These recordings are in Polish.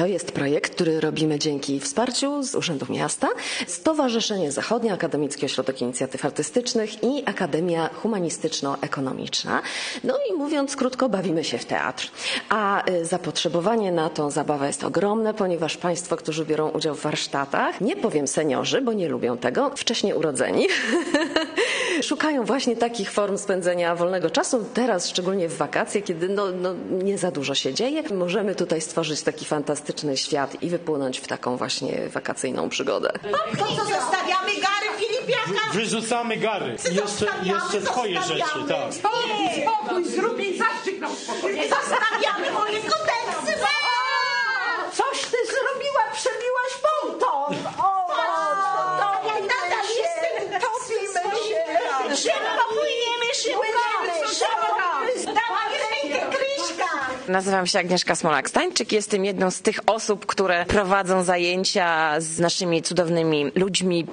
To jest projekt, który robimy dzięki wsparciu z Urzędu Miasta, Stowarzyszenie Zachodnie, Akademicki Ośrodek Inicjatyw Artystycznych i Akademia Humanistyczno-Ekonomiczna. No i mówiąc krótko, bawimy się w teatr. A zapotrzebowanie na tą zabawę jest ogromne, ponieważ Państwo, którzy biorą udział w warsztatach, nie powiem seniorzy, bo nie lubią tego, wcześnie urodzeni, szukają właśnie takich form spędzenia wolnego czasu. Teraz, szczególnie w wakacje, kiedy nie za dużo się dzieje, możemy tutaj stworzyć taki fantastyczny świat i wypłynąć w taką właśnie wakacyjną przygodę. To co, zostawiamy gary Filipiaka? Wyrzucamy gary. Jeszcze twoje rzeczy, tak. Spokój, zrób jej zastrzyk na uspokojenie. Zostawiamy moje kodeksy. Coś ty zrobiła, przebiłaś ponton. Ja nadal jestem, topimy się. Szybko płyniemy, szybko. Dawaj rękę, Kryśka. Nazywam się Agnieszka Smolak-Stańczyk. Jestem jedną z tych osób, które prowadzą zajęcia z naszymi cudownymi ludźmi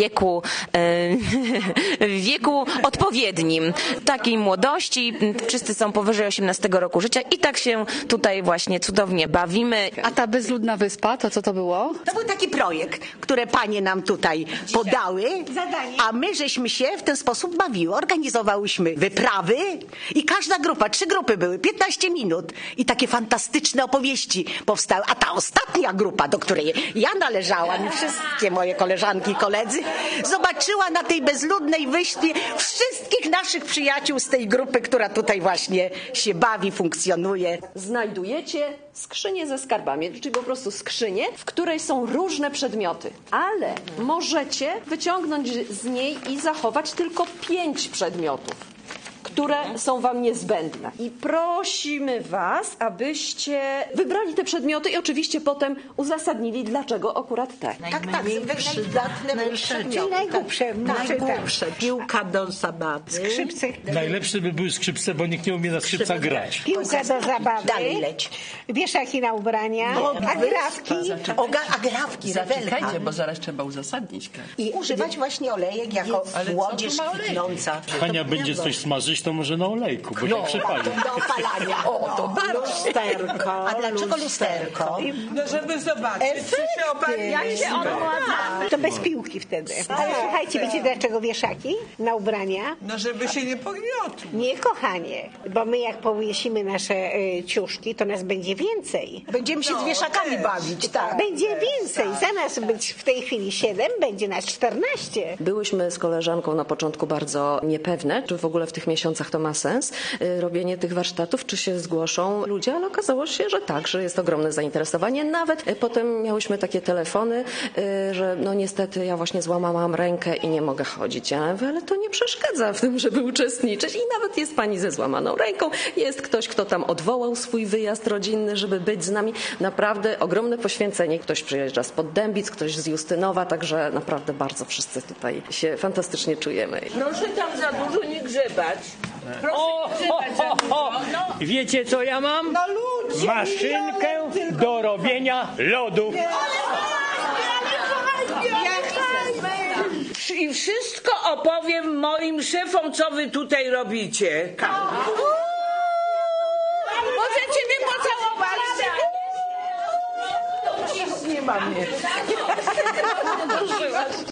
w wieku odpowiednim. Takiej młodości. Wszyscy są powyżej 18 roku życia i tak się tutaj właśnie cudownie bawimy. A ta bezludna wyspa, to co to było? To był taki projekt, które panie nam tutaj podały, a my żeśmy się w ten sposób bawiły. Organizowałyśmy wyprawy i każda grupa, 3 grupy były, 15 minut i takie fantastyczne opowieści powstały. A ta ostatnia grupa, do której ja należałam i wszystkie moje koleżanki i koledzy, zobaczyła na tej bezludnej wyspie wszystkich naszych przyjaciół z tej grupy, która tutaj właśnie się bawi, funkcjonuje. Znajdujecie skrzynię ze skarbami, czyli po prostu skrzynię, w której są różne przedmioty, ale możecie wyciągnąć z niej i zachować tylko 5 przedmiotów, które są wam niezbędne. I prosimy was, abyście wybrali te przedmioty i oczywiście potem uzasadnili, dlaczego akurat te. Tak, przydatne Najgłupsze. Piłka do zabawy. Skrzypce. Najlepsze by były skrzypce, bo nikt nie umie na skrzypcach grać. Piłka do zabawy. Dalej leć. Wieszaki na ubrania. Agrafki. Agrafki, Zaczekajcie, bo zaraz trzeba uzasadnić. I używać właśnie olejek jako młodzież kwitnąca. Hania będzie coś smażyć, to może na olejku, bo się przepali. Do opalania. O, to bardzo. Lusterko. A dlaczego lusterko? No żeby zobaczyć, czy się opali. To bez piłki wtedy. Ale słuchajcie, wiecie dlaczego wieszaki na ubrania? No żeby się nie pogniotło. Nie, kochanie, bo my jak powiesimy nasze ciuszki, to nas będzie więcej. Będziemy się z wieszakami bawić, tak. Będzie więcej. Zamiast być w tej chwili 7, będzie nas 14. Byłyśmy z koleżanką na początku bardzo niepewne, czy w ogóle w tych miesiącach to ma sens, robienie tych warsztatów, czy się zgłoszą ludzie, ale okazało się, że tak, że jest ogromne zainteresowanie. Nawet potem miałyśmy takie telefony, że no niestety ja właśnie złamałam rękę i nie mogę chodzić. Ja mówię, ale to nie przeszkadza w tym, żeby uczestniczyć. I nawet jest pani ze złamaną ręką, jest ktoś, kto tam odwołał swój wyjazd rodzinny, żeby być z nami. Naprawdę ogromne poświęcenie. Ktoś przyjeżdża z Poddębic, ktoś z Justynowa, także naprawdę bardzo wszyscy tutaj się fantastycznie czujemy. Proszę tam za dużo nie grzebać. Wiecie co ja mam? Maszynkę do robienia lodu. I wszystko opowiem moim szefom, co wy tutaj robicie. Możecie mnie pocałować. Nie mam.